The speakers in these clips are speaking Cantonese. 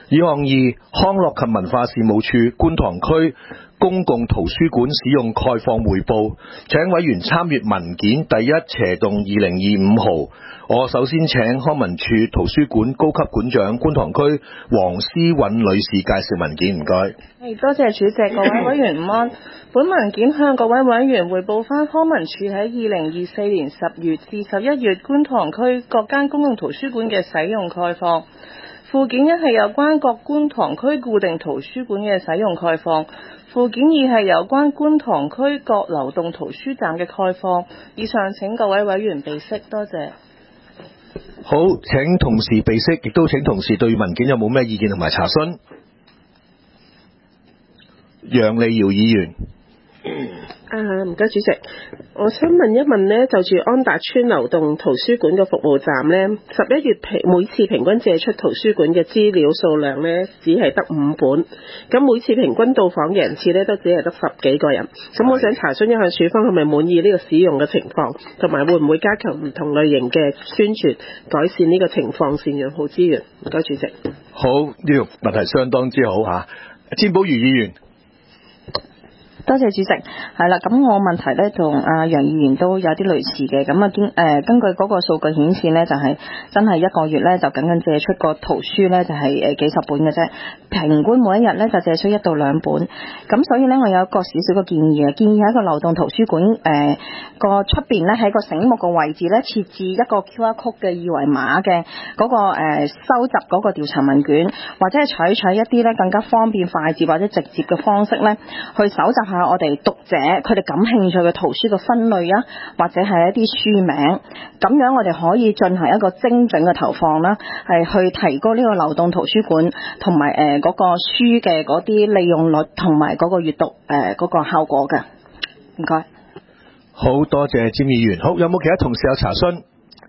議項二，康樂及文化事務處觀塘區公共圖書館使用概況匯報，請委員參閱文件第1/2025號。我首先請康文署圖書館高級館長觀塘區黃思韻女士介紹文件，唔該。 多謝主席，各位委員午安。本文件向各位委員匯報返康文署喺2024年10月至11月觀塘區各間公共圖書館嘅使用概況。附件一係有關各觀塘區固定圖書館嘅使用概況。附件二係有關觀塘區各流動圖書站嘅概況。以上請各位委員備悉，多謝。 好，請同事備悉，亦都請同事對文件有冇咩意見同埋查詢。楊利瑤議員。 唔該主席，我想問一問呢，就住安達邨流動圖書館嘅服務站呢，11月每次平均借出圖書館嘅資料數量呢，只係得5本，咁每次平均到訪嘅人次呢，都只係得10幾個人。咁我想查詢一下署方係咪滿意呢個使用嘅情況，同埋會唔會加強唔同類型嘅宣傳，改善呢個情況，善用好資源。唔該主席。 好，呢個問題相當之好嚇。詹寶如議員。 多謝主席，係啦，咁我問題咧同楊議員都有啲類似嘅，咁根據嗰個數據顯示咧，就係真係一個月咧就僅僅借出個圖書咧就係幾十本嘅啫，平均每一日咧就借出1到2本，咁所以咧我有一個少少嘅建議啊，建議喺個流動圖書館個出邊咧喺個醒目嘅位置咧設置一個 QR code 嘅二維碼嘅嗰個收集嗰個調查問卷，或者係採取一啲咧更加方便快捷或者直接嘅方式咧去搜集下我哋讀者佢哋感興趣嘅圖書嘅分類啊，或者係一啲書名，咁樣我哋可以進行一個精準嘅投放啦，係去提高呢個流動圖書館同埋嗰個書嘅嗰啲利用率同埋嗰個閱讀嗰個效果嘅。唔該。 好多謝詹議員。好，有冇其他同事有查詢？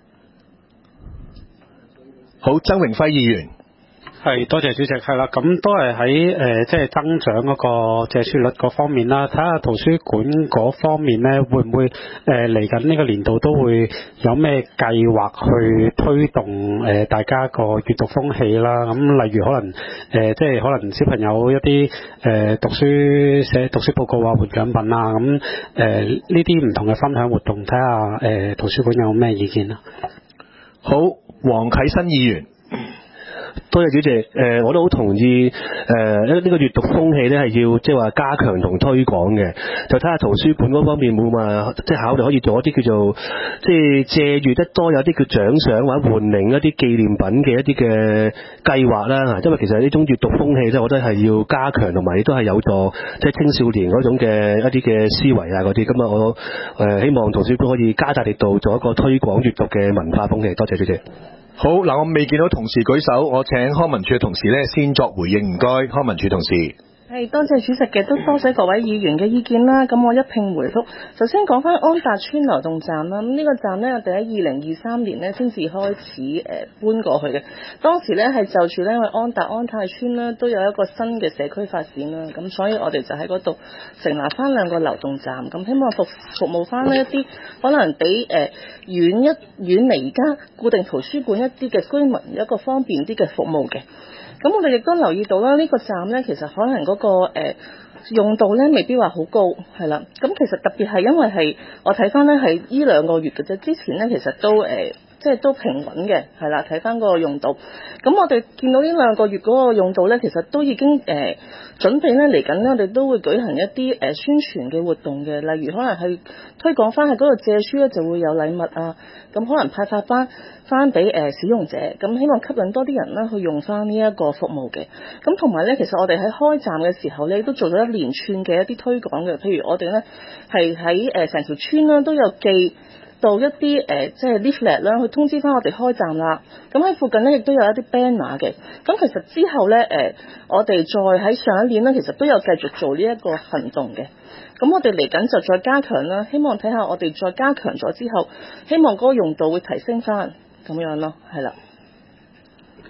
好，曾榮輝議員。 係，多謝主席。係啦，咁都係喺即係增長嗰個借書率嗰方面啦。睇下圖書館嗰方面咧，會唔會嚟緊呢個年度都會有咩計劃去推動大家個閱讀風氣啦？咁例如可能即係可能小朋友一啲寫讀書報告啊、換獎品啊，咁呢啲唔同嘅分享活動，睇下圖書館有咩意見啊？ 好，黃啟新議員。 多謝主席，我都好同意呢個閱讀風氣咧係要即係話加強同推廣嘅，就睇下圖書館嗰方面會唔會即係考慮可以做一啲叫做即係借閱得多有啲叫獎賞或者換領一啲紀念品嘅一啲嘅計劃啦。因為其實呢種閱讀風氣咧，我覺得係要加強，同埋亦都係有助即係青少年嗰種嘅一啲嘅思維啊嗰啲。咁我希望圖書館可以加大力度做一個推廣閱讀嘅文化風氣。多謝主席。 好，嗱，我未見到同事舉手，我請康文署嘅同事咧先作回應，唔該，康文署同事。 多謝主席嘅，都多謝各位議員嘅意見啦。咁我一併回覆。首先講翻安達邨流動站啦，咁呢個站呢，我哋喺2023年呢先至開始搬過去嘅。當時呢係就住呢，因為安泰邨呢都有一個新嘅社區發展啦，咁所以我哋就喺嗰度成立翻2個流動站，咁希望服務翻呢一啲可能比遠離而家固定圖書館一啲嘅居民一個方便啲嘅服務嘅。咁我哋亦都留意到啦，呢個站呢，其實可能嗰個用度呢未必話好高，係啦。咁其實特別係因為係我睇翻呢係呢2個月嘅啫，之前呢其實都即係都平穩嘅，係啦。睇翻嗰個用度，咁我哋見到呢2個月嗰個用度呢，其實都已經準備呢嚟緊呢，我哋都會舉行一啲宣傳嘅活動嘅，例如可能係推廣翻喺嗰度借書呢就會有禮物啊，咁可能派發翻俾使用者，咁希望吸引多啲人啦去用翻呢一個服務嘅。咁同埋呢，其實我哋喺開站嘅時候呢，都做咗一連串嘅一啲推廣嘅，譬如我哋呢係喺成條村啦都有寄到一啲即係 leaflet 啦，去通知翻我哋開站啦。咁喺附近呢，亦都有一啲 banner 嘅。咁其實之後呢，我哋再喺上一年呢，其實都有繼續做呢一個行動嘅。咁我哋嚟緊就再加強啦，希望睇下我哋再加強咗之後，希望嗰個用度會提升翻咁樣咯，係啦。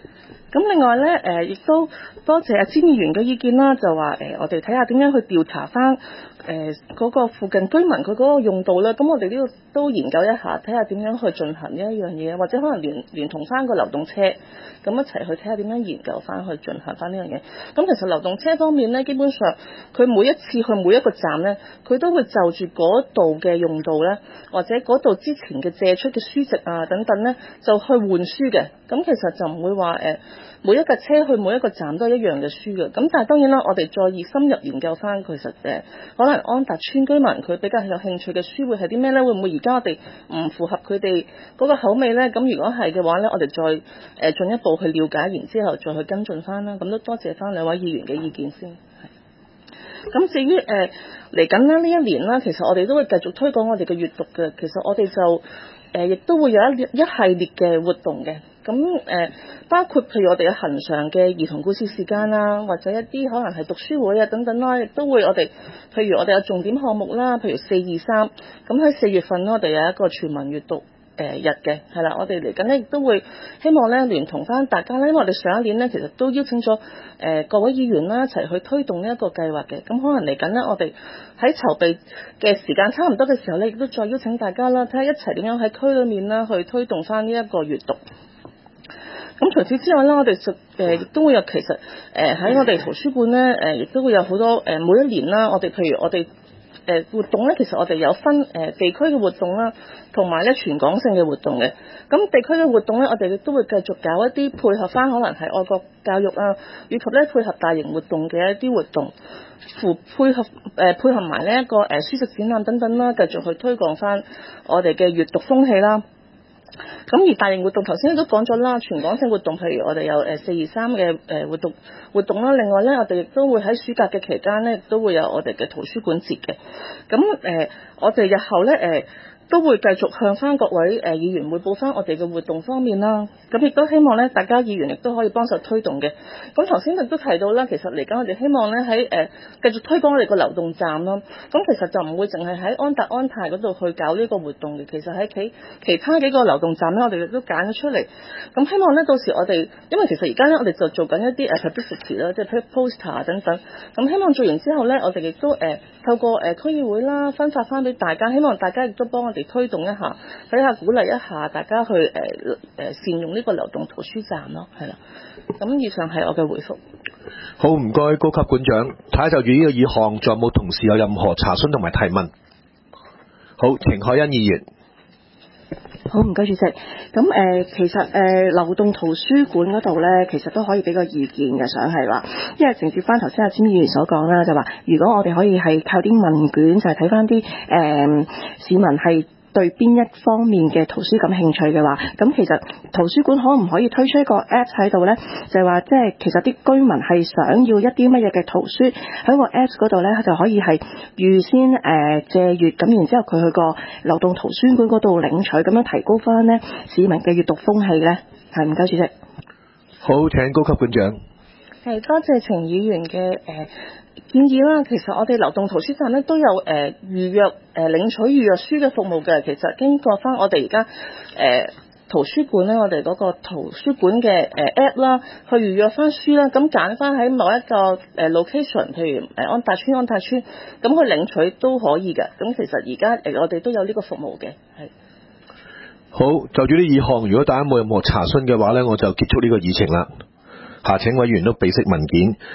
咁另外咧，亦都多謝阿詹議員嘅意見啦，就話我哋睇下點樣去調查翻嗰個附近居民佢嗰個用度啦。咁我哋呢度都研究一下，睇下點樣去進行呢一樣嘢，或者可能聯同翻個流動車，咁一齊去睇下點樣研究翻去進行翻呢樣嘢。咁其實流動車方面咧，基本上佢每一次去每一個站咧，佢都會就住嗰度嘅用度咧，或者嗰度之前嘅借出嘅書籍啊等等咧，就去換書嘅。咁其實就唔會話每一架車去每一個站都係一樣嘅書嘅。咁但係當然啦，我哋再深入研究翻，其實可能安達邨居民佢比較有興趣嘅書會係啲咩咧？會唔會而家我哋唔符合佢哋嗰個口味咧？咁如果係嘅話咧，我哋再進一步去了解，然之後再去跟進翻啦。咁都多謝翻兩位議員嘅意見先。咁至於嚟緊呢一年啦，其實我哋都會繼續推廣我哋嘅閱讀嘅。其實我哋就亦都會有一系列嘅活動嘅。咁包括譬如我哋嘅恆常嘅兒童故事時間啦，或者一啲可能係讀書會啊等等啦，亦都會我哋譬如我哋有重點項目啦，譬如423，咁喺4月份我哋有一個全民閱讀日嘅，係啦，我哋嚟緊咧亦都會希望咧聯同翻大家咧，因為我哋上一年咧其實都邀請咗各位議員啦一齊去推動呢一個計劃嘅，咁可能嚟緊咧我哋喺籌備嘅時間差唔多嘅時候咧，亦都再邀請大家啦，睇下一齊點樣喺區裏面啦去推動翻呢一個閱讀。咁除此之外咧，我哋亦都會有其實喺我哋圖書館咧亦都會有好多每一年啦，我哋譬如我哋活動咧，其實我哋有分地區嘅活動啦，同埋咧全港性嘅活動嘅。咁地區嘅活動咧，我哋亦都會繼續搞一啲配合翻可能係愛國教育啊，以及咧配合大型活動嘅一啲活動，配合埋呢一個書籍展覽等等啦，繼續去推廣翻我哋嘅閱讀風氣啦。咁而大型活動頭先都講咗啦，全港性活動譬如我哋有423嘅活動啦，另外咧我哋亦都會喺暑假嘅期間咧，亦都會有我哋嘅圖書館節嘅。咁我哋日後咧都會繼續向翻各位議員匯報翻我哋嘅活動方面啦。咁亦都希望咧，大家議員亦都可以幫手推動嘅。咁頭先亦都提到啦，其實嚟緊我哋希望咧喺繼續推廣我哋個流動站咯。咁其實就唔會淨係喺安達安泰嗰度去搞呢個活動嘅，其實喺其他幾個流動站咧，我哋亦都揀咗出嚟。咁希望咧到時我哋，因為其實而家咧我哋就做緊一啲publicity 啦，即係 poster 等等。咁希望做完之後咧，我哋亦都透過區議會啦，分發翻俾大家，希望大家亦都幫我哋推動一下，睇下鼓勵一下大家去善用呢個流動圖書站咯，係啦。咁以上係我嘅回覆。 好，唔該高級館長。睇下就住呢個議項，仲有冇同事有任何查詢同埋提問？好，程海欣議員。 好，唔該主席。咁其實流動圖書館嗰度咧，其實都可以俾個意見嘅，想係話，因為承接翻頭先阿詹議員所講啦，就話如果我哋可以係靠啲問卷，就係睇翻啲市民係對邊一方面嘅圖書感興趣嘅話，咁其實圖書館可唔可以推出一個 Apps 喺度呢？就係話即係其實啲居民係想要一啲乜嘢嘅圖書喺個 Apps 嗰度呢，就可以係預先借閱，咁然之後佢去個流動圖書館嗰度領取，咁樣提高翻呢市民嘅閱讀風氣呢。係，唔該主席。 好，請高級館長。 係，多謝程議員嘅建議啦。其實我哋流動圖書站咧都有預約領取預約書嘅服務嘅。其實經過翻我哋而家圖書館咧，我哋嗰個圖書館嘅app 啦，去預約翻書啦，咁揀翻喺某一個location，譬如安達邨，咁去領取都可以嘅。咁其實而家我哋都有呢個服務嘅。係。 好，就住啲議項，如果大家冇任何查詢嘅話咧，我就結束呢個議程啦。下請委員都備悉文件。